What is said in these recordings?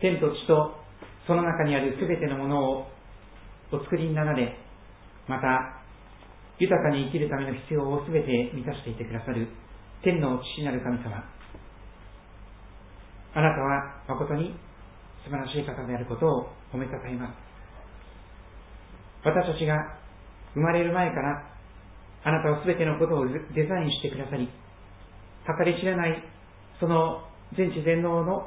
天と地とその中にあるすべてのものをお作りになられ、また豊かに生きるための必要をすべて満たしていてくださる天の父なる神様、あなたは誠に素晴らしい方であることを褒めたたえます。私たちが生まれる前からあなたはすべてのことをデザインしてくださり、計り知れないその全知全能の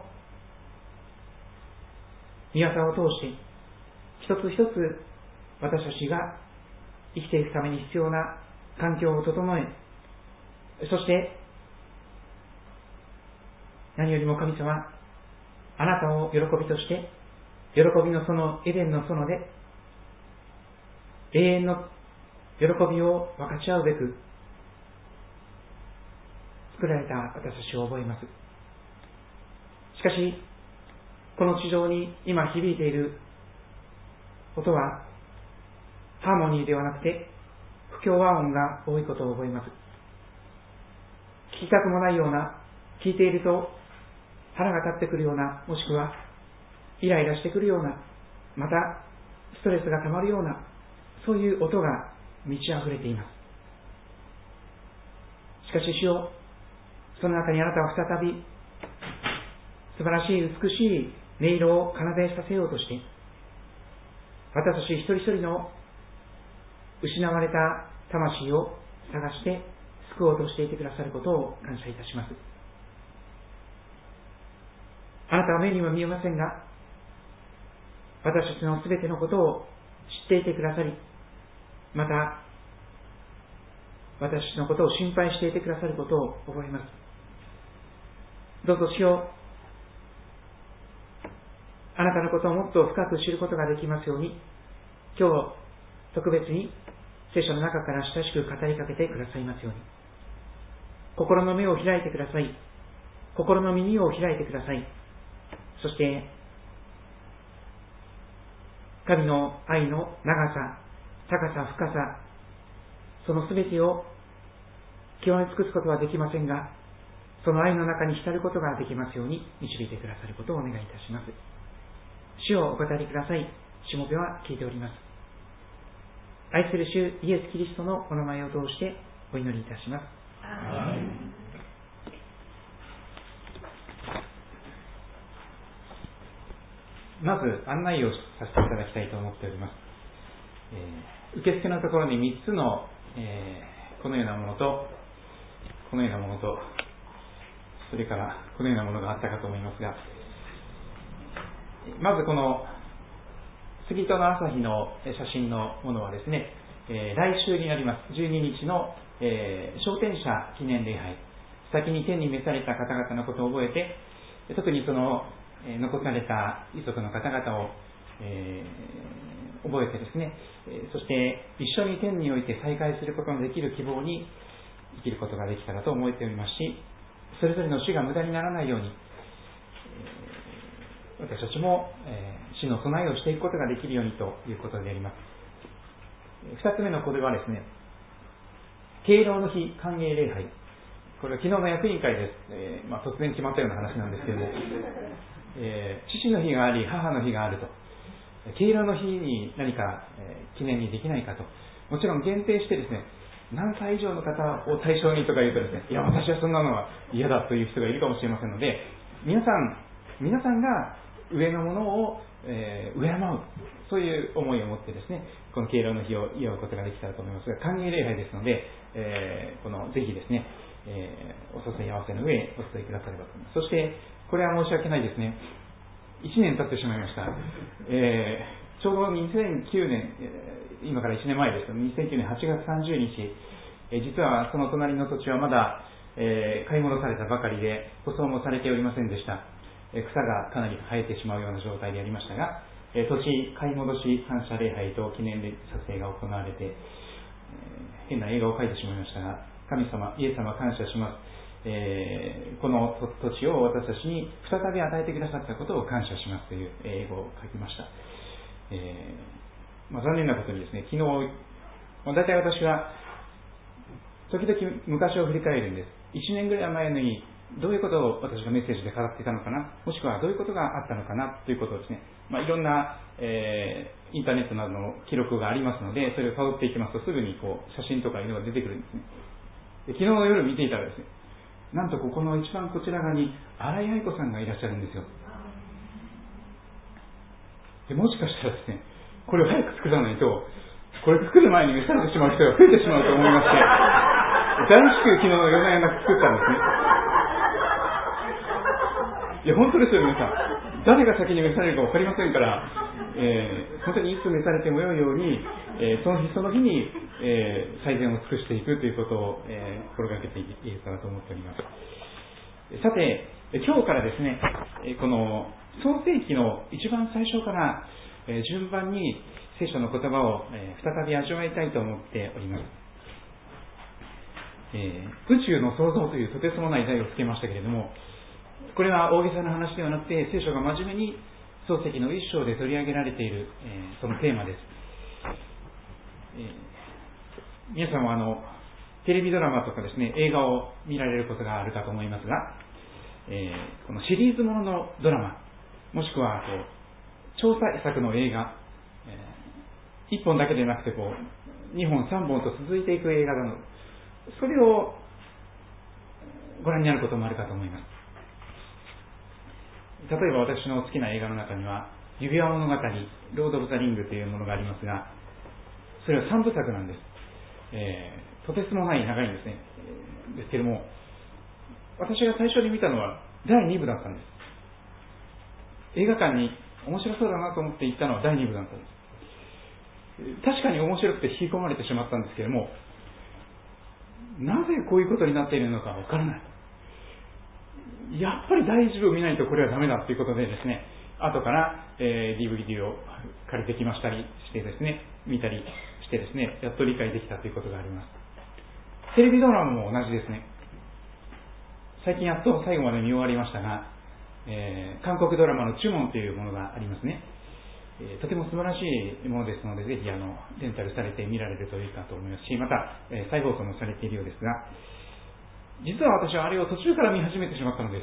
御業を通して一つ一つ私たちが生きていくために必要な環境を整え、そして何よりも神様、あなたを喜びとして、喜びの園、エデンの園で永遠の喜びを分かち合うべく作られた私たちを覚えます。しかしこの地上に今響いている音はハーモニーではなくて不協和音が多いことを覚えます。聞きたくもないような、聞いていると腹が立ってくるような、もしくはイライラしてくるような、またストレスがたまるような、そういう音が満ち溢れています。しかし主よ、その中にあなたは再び素晴らしい美しい音色を奏でさせようとして、私たち一人一人の失われた魂を探して救おうとしていてくださることを感謝いたします。あなたは目には見えませんが、私たちのすべてのことを知っていてくださり、また私たちのことを心配していてくださることを覚えます。どうぞ主よ、あなたのことをもっと深く知ることができますように、今日特別に聖書の中から親しく語りかけてくださいますように。心の目を開いてください。心の耳を開いてください。そして神の愛の長さ、高さ、深さ、そのすべてを極め尽くすことはできませんが、その愛の中に浸ることができますように導いてくださることをお願いいたします。主をお語りください。しもべは聞いております。愛する主イエス・キリストのお名前を通してお祈りいたします。まず案内をさせていただきたいと思っております。受付のところに3つの、このようなものとこのようなものと、それからこのようなものがあったかと思いますが、まずこの杉戸の朝日の写真のものはですね、来週になります12日の、昇天者記念礼拝、先に天に召された方々のことを覚えて、特にその、残された遺族の方々を、覚えてですね、そして一緒に天において再会することのできる希望に生きることができたらと思っておりますし、それぞれの死が無駄にならないように、私たちも、死の備えをしていくことができるようにということであります。2つ目のこれはですね、敬老の日歓迎礼拝、これは昨日の役員会で、突然決まったような話なんですけれども、父の日があり母の日があると、敬老の日に何か、記念にできないかと、もちろん限定してですね、何歳以上の方を対象にとか言うとですね、いや私はそんなのは嫌だという人がいるかもしれませんので、皆さんが上のものを、敬う、そういう思いを持ってですね、この敬老の日を祝うことができたらと思いますが、歓迎礼拝ですので、ぜひですね、お誘い合わせの上お伝えくださればと思います。そしてこれは申し訳ないですね、1年経ってしまいました。ちょうど2009年、今から1年前ですけど、2009年8月30日、実はその隣の土地はまだ、買い戻されたばかりで舗装もされておりませんでした。草がかなり生えてしまうような状態でありましたが、土地買い戻し感謝礼拝と記念撮影が行われて、変な映画を描いてしまいましたが、神様、イエス様感謝します。この土地を私たちに再び与えてくださったことを感謝しますという英語を書きました。残念なことにですね、昨日、大体私は時々昔を振り返るんです。1年ぐらい前にどういうことを私がメッセージで語っていたのかな、もしくはどういうことがあったのかなということをですね、いろんな、インターネットなどの記録がありますので、それを辿っていきますとすぐに写真とかいうのが出てくるんですね。で昨日の夜見ていたらですね、なんとここの一番こちら側に新井愛子さんがいらっしゃるんですよ。でもしかしたらですね、これを早く作らないと、これ作る前に召されてしまう人が増えてしまうと思いまして、大至急昨日の夜な夜なく作ったんですね。いや本当ですよ、皆さん。誰が先に召されるか分かりませんから、本当にいつ召されてもよいように、その日その日に、最善を尽くしていくということを、心がけていけたらと思っております。さて、今日からですね、この創世記の一番最初から、順番に聖書の言葉を、再び味わいたいと思っております。宇宙の創造というとてつもない題をつけましたけれども、これは大げさな話ではなくて、聖書が真面目に創世記の一章で取り上げられている、そのテーマです。皆さんはテレビドラマとかですね、映画を見られることがあるかと思いますが、このシリーズもののドラマ、もしくは調査作の映画、1本だけでなくて2本3本と続いていく映画など、それをご覧になることもあるかと思います。例えば私の好きな映画の中には指輪物語、ロード・オブ・ザ・リングというものがありますが、それは3部作なんです。とてつもない長いんですね。ですけども、私が最初に見たのは第2部だったんです。映画館に面白そうだなと思って行ったのは第2部だったんです。確かに面白くて引き込まれてしまったんですけれども、なぜこういうことになっているのかわからない。やっぱり第1部を見ないとこれはダメだということでですね、後から、DVD を借りてきましたりしてですね、見たりしてですね、やっと理解できたということがあります。テレビドラマも同じですね。最近やっと最後まで見終わりましたが、韓国ドラマのチュモンというものがありますね。とても素晴らしいものですので、ぜひレンタルされて見られるといいかと思いますし、また、再放送もされているようですが、実は私はあれを途中から見始めてしまったのです。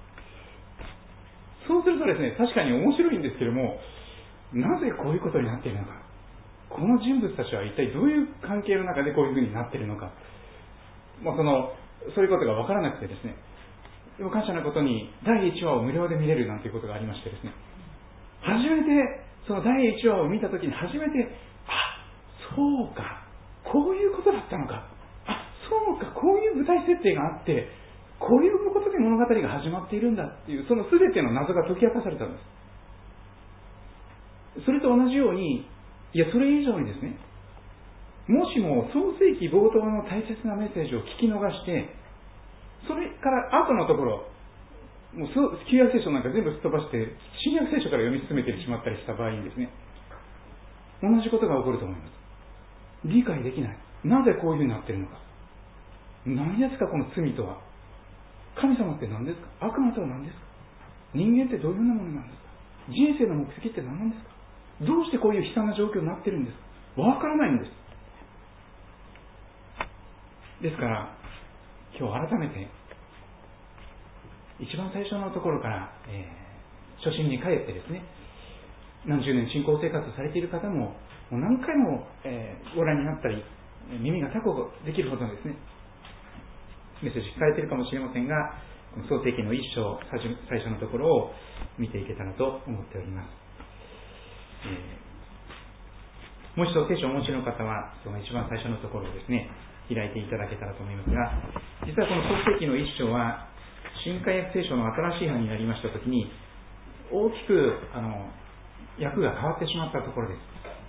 そうするとですね、確かに面白いんですけれども、なぜこういうことになっているのか、この人物たちは一体どういう関係の中でこういうふうになっているのか、そういうことが分からなくてですね、でも感謝なことに第1話を無料で見れるなんていうことがありましてですね、初めてその第1話を見たときに初めて、そうか、こういうことだったのか、そうか、こういう舞台設定があって、こういうことで物語が始まっているんだっていう、その全ての謎が解き明かされたんです。それと同じように、いや、それ以上にですね、もしも創世記冒頭の大切なメッセージを聞き逃して、それから後のところ、もう旧約聖書なんか全部すっ飛ばして、新約聖書から読み進めてしまったりした場合にですね、同じことが起こると思います。理解できない。なぜこういうふうになっているのか。何ですか、この罪とは。神様って何ですか。悪魔とは何ですか。人間ってどういうようなものなんですか。人生の目的って何なんですか。どうしてこういう悲惨な状況になっているんですか。わからないんです。ですから、今日改めて、一番最初のところから、初心に帰ってですね、何十年信仰生活されている方も、もう何回も、ご覧になったり、耳がタコできるほどですね、メッセージ聞かれているかもしれませんが、この創世記の一章、最初のところを見ていけたらと思っております。もう一度聖書をお持ちの方は、その一番最初のところをですね、開いていただけたらと思いますが、実はこの創世記の一章は、新海約聖書の新しい版になりましたときに、大きく訳が変わってしまったところです。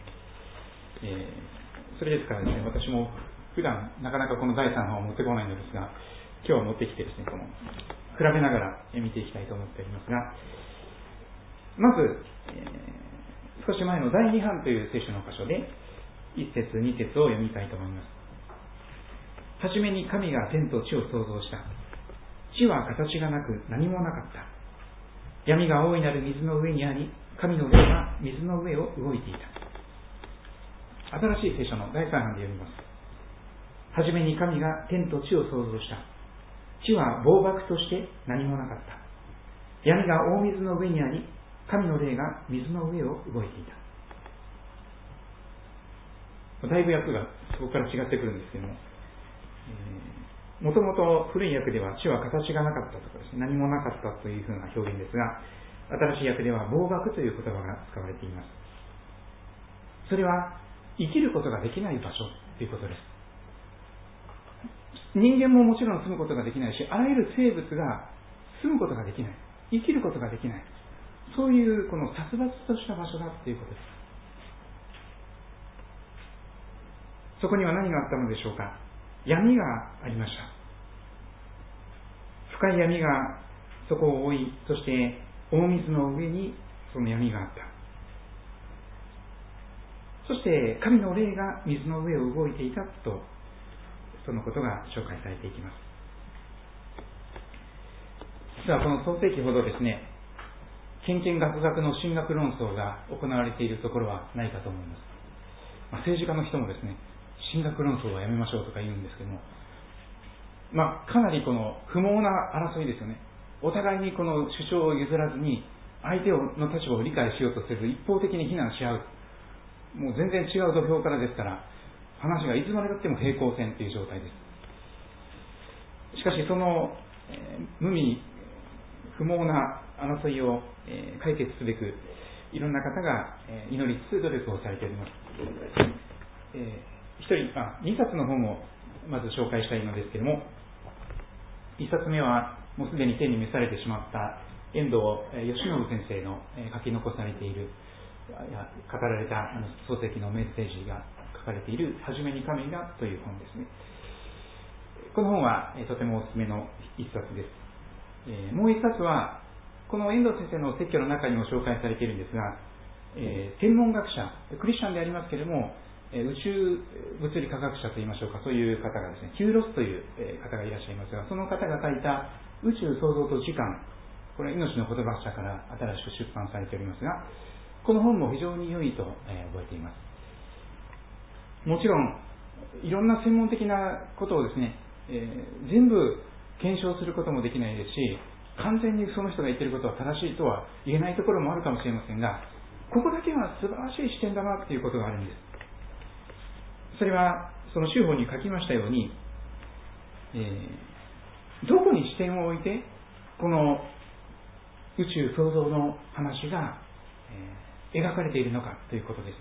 それですからですね、私も普段なかなかこの第3版を持ってこないのですが、今日は持ってきてですね、比べながら見ていきたいと思っておりますが、まず、少し前の第2版という聖書の箇所で、1節2節を読みたいと思います。はじめに神が天と地を創造した。地は形がなく何もなかった。闇が大いなる水の上にあり、神の霊は水の上を動いていた。新しい聖書の第3版で読みます。はじめに神が天と地を創造した。 地は暴漠として何もなかった。闇が大水の上にあり、神の霊が水の上を動いていた。だいぶ訳がそこから違ってくるんですけども、もともと古い訳では地は形がなかったとかですね、何もなかったというふうな表現ですが、新しい訳では暴漠という言葉が使われています。それは生きることができない場所ということです。人間ももちろん住むことができないし、あらゆる生物が住むことができない、生きることができない、そういうこの殺伐とした場所だということです。そこには何があったのでしょうか。闇がありました。深い闇がそこを覆い、そして大水の上にその闇があった。そして神の霊が水の上を動いていたと、そのことが紹介されていきます。実はこの創世記ほどですね、けんけんがくがくの神学論争が行われているところはないかと思います。政治家の人もですね、神学論争はやめましょうとか言うんですけども、かなりこの不毛な争いですよね。お互いにこの主張を譲らずに相手の立場を理解しようとせず、一方的に非難し合う、もう全然違う土俵からですから、話がいつまでたっても平行線という状態です。しかしその、無味不毛な争いを、解決すべくいろんな方が、祈りつつ努力をされております。2冊の本をまず紹介したいのですけれども、1冊目はもうすでに天に召されてしまった遠藤義信先生の書き残されている、語られた漱石のメッセージが書かれているはじめに神がという本ですね。この本はとてもおすすめの一冊です。もう一冊はこの遠藤先生の説教の中にも紹介されているんですが、天文学者、クリスチャンでありますけれども、宇宙物理科学者といいましょうか、そういう方がですね、キューロスという方がいらっしゃいますが、その方が書いた宇宙創造と時間、これは命の言葉社から新しく出版されておりますが、この本も非常に良いと覚えています。もちろんいろんな専門的なことをですね、全部検証することもできないですし、完全にその人が言っていることは正しいとは言えないところもあるかもしれませんが、ここだけは素晴らしい視点だなということがあるんです。それはその修法に書きましたように、どこに視点を置いてこの宇宙創造の話が、描かれているのかということです。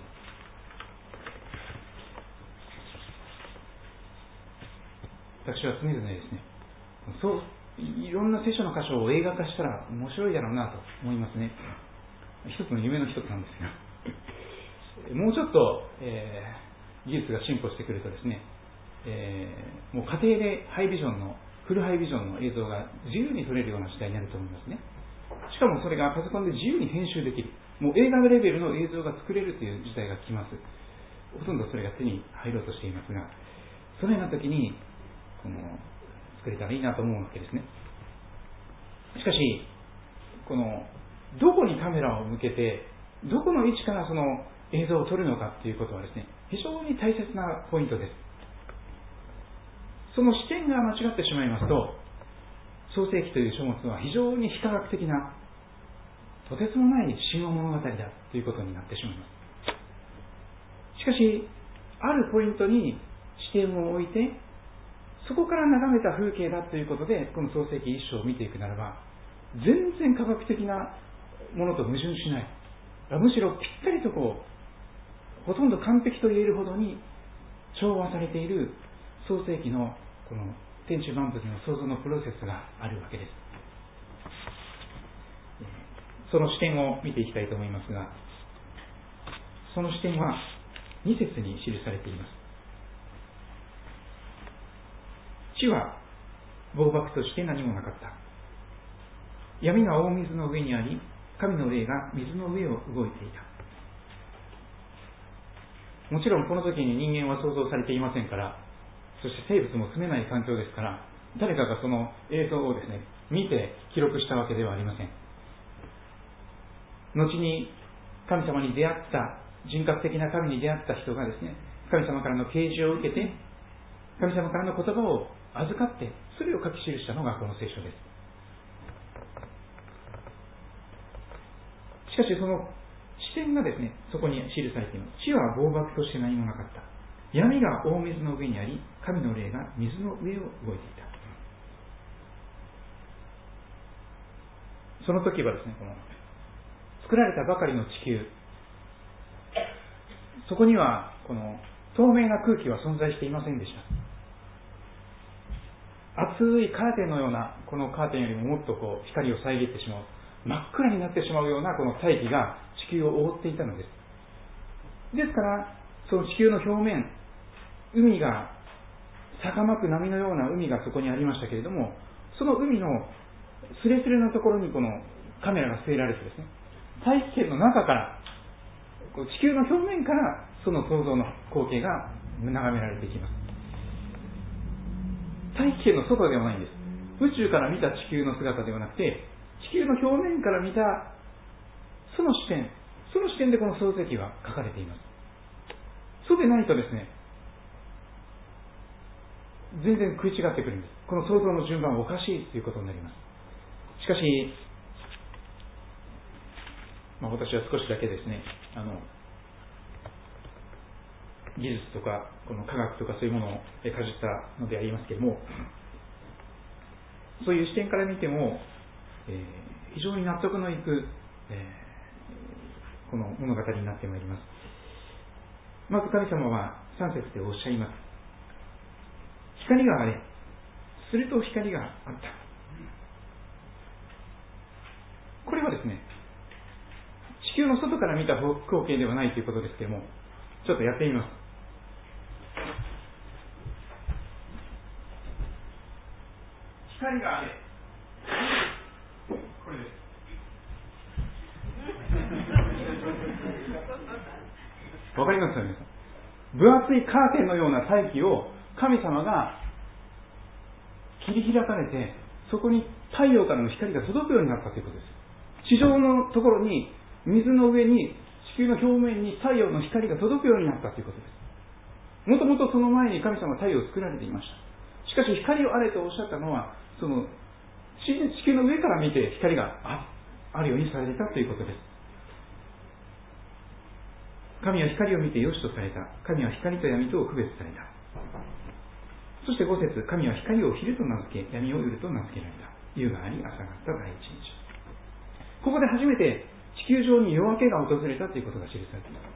私は常々ですね、いろんな聖書の箇所を映画化したら面白いだろうなと思いますね。一つの夢の一つなんですが、もうちょっと、技術が進歩してくるとですね、もう家庭でハイビジョンのフルハイビジョンの映像が自由に撮れるような時代になると思いますね。しかもそれがパソコンで自由に編集できる、もう映画レベルの映像が作れるという時代が来ます。ほとんどそれが手に入ろうとしていますが、そのような時に作れたらいいなと思うわけですね。しかしどこにカメラを向けてどこの位置からその映像を撮るのかということはですね、非常に大切なポイントです。その視点が間違ってしまいますと、創世記という書物は非常に非科学的なとてつもない神話物語だということになってしまいます。しかしあるポイントに視点を置いて、そこから眺めた風景だということでこの創世記一章を見ていくならば、全然科学的なものと矛盾しない、むしろぴったりとほとんど完璧と言えるほどに調和されている創世記のこの天地万物の創造のプロセスがあるわけです。その視点を見ていきたいと思いますが、その視点は2節に記されています。地は暴漠として何もなかった。闇が大水の上にあり、神の霊が水の上を動いていた。もちろんこの時に人間は創造されていませんから、そして生物も住めない環境ですから、誰かがその映像をですね、見て記録したわけではありません。後に神様に出会った、人格的な神に出会った人がですね、神様からの啓示を受けて、神様からの言葉を預かって、それを書き記したのがこの聖書です。しかしその視点がですね、そこに記されています。地は暴漠として何もなかった。闇が大水の上にあり、神の霊が水の上を動いていた。その時はですね、この作られたばかりの地球、そこにはこの透明な空気は存在していませんでした。厚いカーテンのような、このカーテンよりももっと光を遮ってしまう、真っ暗になってしまうようなこの大気が地球を覆っていたのです。ですから、その地球の表面、海が、逆まく波のような海がそこにありましたけれども、その海のスレスレのところにこのカメラが据えられてですね、大気圏の中から、地球の表面からその創造の光景が眺められていきます。大気圏の外ではないんです。宇宙から見た地球の姿ではなくて、地球の表面から見たその視点でこの創世記は書かれています。そうでないとですね、全然食い違ってくるんです。この創造の順番はおかしいということになります。しかし、私は少しだけですね、技術とかこの科学とかそういうものをかじったのでありますけれども、そういう視点から見ても、非常に納得のいく、この物語になってまいります。まず神様は3節でおっしゃいます。光があれ、すると光があった。これはですね、地球の外から見た光景ではないということですけれども、ちょっとやってみます。光があれ、これです。わかりますか皆さん。分厚いカーテンのような大気を神様が切り開かれて、そこに太陽からの光が届くようになったということです。地上のところに、水の上に、地球の表面に太陽の光が届くようになったということです。もともとその前に神様は太陽を作られていました。しかし光をあれとおっしゃったのは、その地球の上から見て光があるようにされたということです。神は光を見て良しとされた。神は光と闇とを区別された。そして5節、神は光を昼と名付け、闇を夜と名付けられた。夕があり、朝があった第一日。ここで初めて地球上に夜明けが訪れたということが記されています。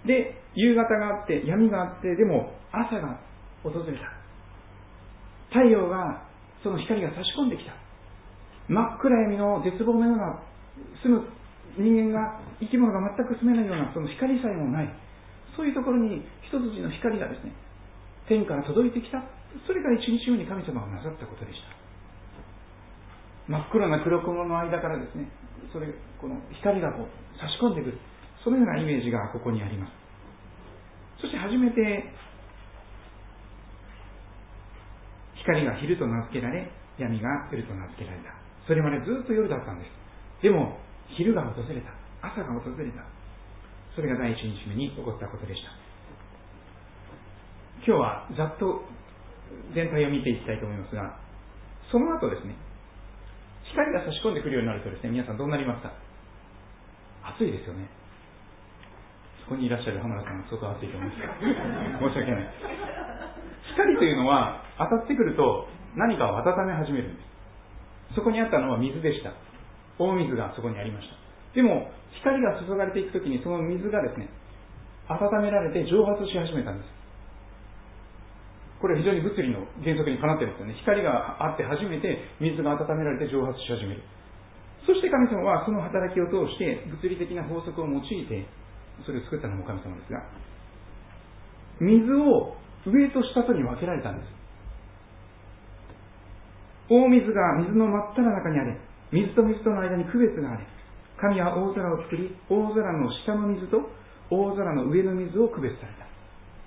で、夕方があって、闇があって、でも朝が訪れた。太陽が、その光が差し込んできた。真っ暗闇の絶望のような、住む人間が、生き物が全く住めないような、その光さえもない。そういうところに一筋の光がですね、天から届いてきた。それが一日目に神様がなさったことでした。真っ黒な黒雲の間からですね、この光が差し込んでくる。そのようなイメージがここにあります。そして初めて、光が昼と名付けられ、闇が夜と名付けられた。それまでずっと夜だったんです。でも、昼が訪れた。朝が訪れた。それが第一日目に起こったことでした。今日はざっと全体を見ていきたいと思いますが、その後ですね、光が差し込んでくるようになるとですね、皆さんどうなりますか？暑いですよね。そこにいらっしゃる浜田さんは相当暑いと思いますが、申し訳ない。光というのは当たってくると何かを温め始めるんです。そこにあったのは水でした。大水がそこにありました。でも光が注がれていくときにその水がですね、温められて蒸発し始めたんです。これは非常に物理の原則にかなっていますよね。光があって初めて水が温められて蒸発し始める。そして神様はその働きを通して物理的な法則を用いてそれを作ったのも神様ですが、水を上と下とに分けられたんです。大水が水の真っ只中にあれ、水と水との間に区別があれ、神は大空を作り、大空の下の水と大空の上の水を区別された。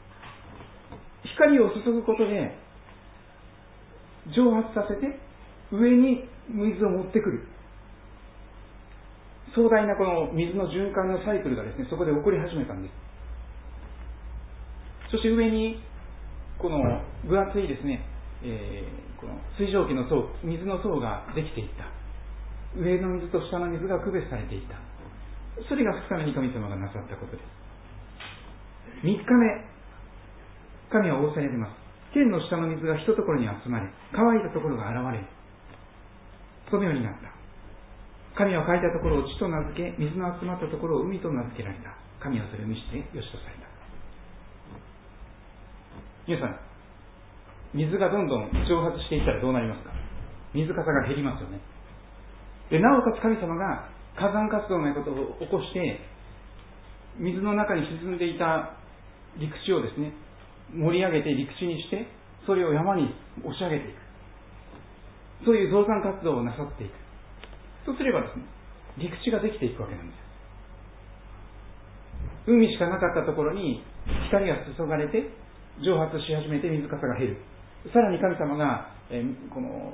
光を注ぐことで蒸発させて上に水を持ってくる壮大なこの水の循環のサイクルがですね、そこで起こり始めたんです。そして上にこの分厚いですね、この水蒸気の層、水の層ができていった。上の水と下の水が区別されていった。それが2日目に神様がなさったことです。3日目、神は仰せられます。天の下の水がひとところに集まり、乾いたところが現れる。そのようになった。神は乾いたところを地と名付け、水の集まったところを海と名付けられた。神はそれを見してよしとされた。皆さん、水がどんどん蒸発していったらどうなりますか？水かさが減りますよね。で、なおかつ神様が火山活動のようなことを起こして、水の中に沈んでいた陸地をですね、盛り上げて陸地にして、それを山に押し上げていく。そういう増産活動をなさっていく。そうすればですね、陸地ができていくわけなんです。海しかなかったところに光が注がれて、蒸発し始めて水かさが減る。さらに神様が、この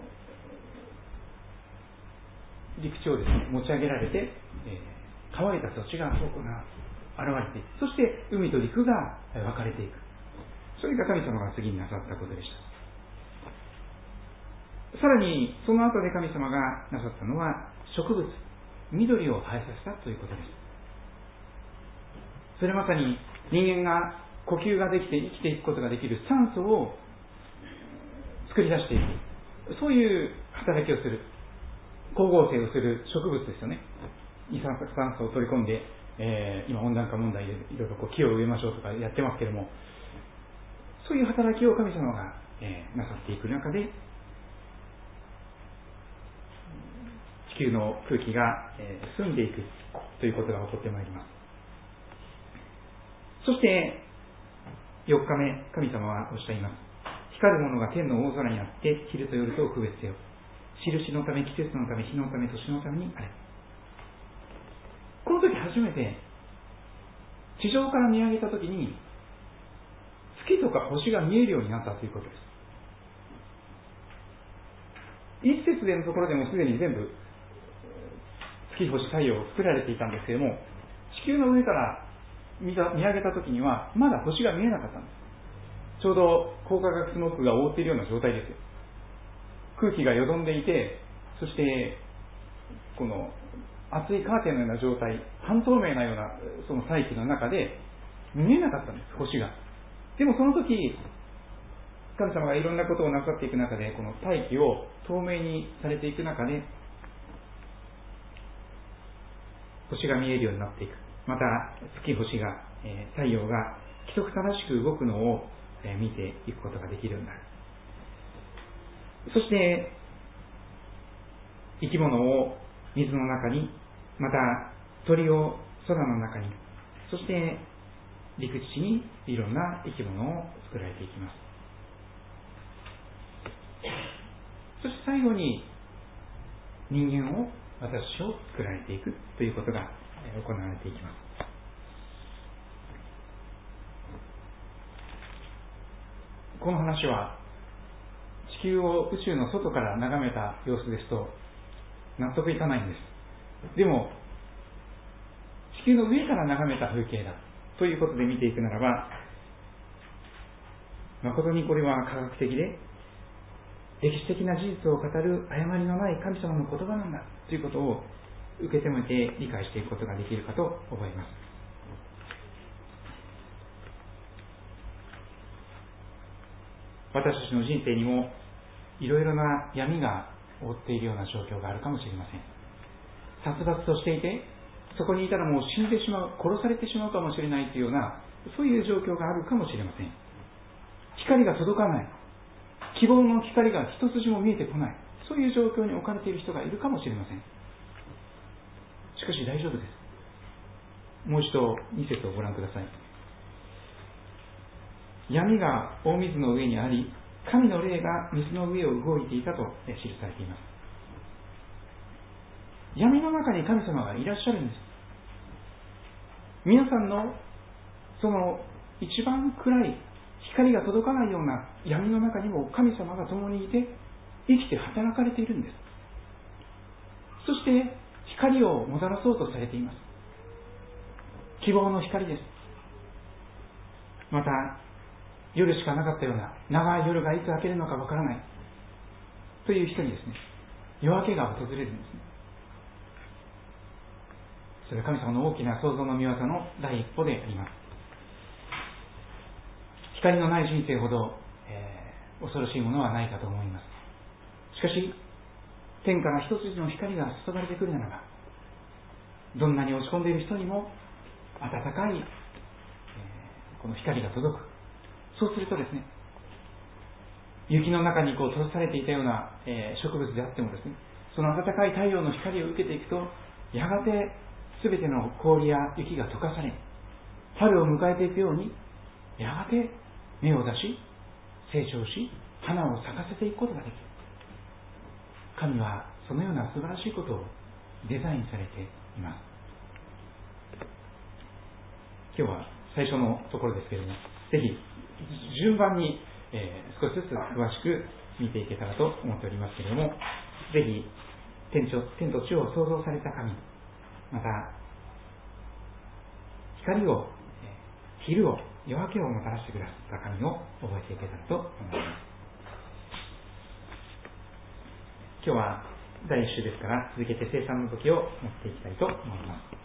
陸地をですね、持ち上げられて、乾いた土地が現れていく。そして海と陸が分かれていく。それが神様が次になさったことでした。さらにその後で神様がなさったのは植物、緑を生えさせたということです。それまさに人間が呼吸ができて生きていくことができる酸素を作り出していく、そういう働きをする、光合成をする植物ですよね。二酸化炭素を取り込んで、今温暖化問題でいろいろ木を植えましょうとかやってますけれども、そういう働きを神様が、なさっていく中で、地球の空気が、澄んでいくということが起こってまいります。そして4日目、神様はおっしゃいます。光るものが天の大空にあって昼と夜とを区別せよ。印のため、季節のため、日のため、年のためにあれ。この時初めて地上から見上げた時に月とか星が見えるようになったということです。一節でのところでもすでに全部月、星、太陽を作られていたんですけれども、地球の上から見上げた時にはまだ星が見えなかったんです。ちょうど光化学スモッグが覆っているような状態ですよ。空気がよどんでいて、そしてこの厚いカーテンのような状態、半透明なようなその大気の中で見えなかったんです、星が。でもその時神様がいろんなことをなさっていく中で、この大気を透明にされていく中で星が見えるようになっていく。また月、星が、太陽が規則正しく動くのを見ていくことができるようになる。そして生き物を水の中に、また鳥を空の中に、そして陸地にいろんな生き物を作られていきます。そして最後に人間を、私を作られていくということが行われていきます。この話は地球を宇宙の外から眺めた様子ですと納得いかないんです。でも地球の上から眺めた風景だということで見ていくならば、誠にこれは科学的で歴史的な事実を語る誤りのない神様の言葉なんだということを受け止めて理解していくことができるかと思います。私たちの人生にもいろいろな闇が覆っているような状況があるかもしれません。殺伐としていて、そこにいたらもう死んでしまう、殺されてしまうかもしれないというような、そういう状況があるかもしれません。光が届かない、希望の光が一筋も見えてこない、そういう状況に置かれている人がいるかもしれません。しかし大丈夫です。もう一度2節をご覧ください。闇が大水の上にあり、神の霊が水の上を動いていたと記されています。闇の中に神様がいらっしゃるんです。皆さんのその一番暗い光が届かないような闇の中にも神様が共にいて生きて働かれているんです。そして光をもたらそうとされています。希望の光です。また夜しかなかったような長い夜がいつ明けるのかわからないという人にですね、夜明けが訪れるんですね。それは神様の大きな創造の御業の第一歩であります。光のない人生ほど、恐ろしいものはないかと思います。しかし天から一筋の光が注がれてくるならば、どんなに落ち込んでいる人にも温かい、この光が届く。そうするとですね、雪の中に閉ざされていたような、植物であってもですね、その温かい太陽の光を受けていくと、やがて全ての氷や雪が溶かされ、春を迎えていくように、やがて芽を出し成長し、花を咲かせていくことができる。神はそのような素晴らしいことをデザインされています。今日は最初のところですけれども、ぜひ順番に、少しずつ詳しく見ていけたらと思っておりますけれども、ぜひ天と地を創造された神、また光を、昼を、夜明けをもたらしてくださった神を覚えていけたらと思います。今日は第1週ですから、続けて生産の時を持っていきたいと思います。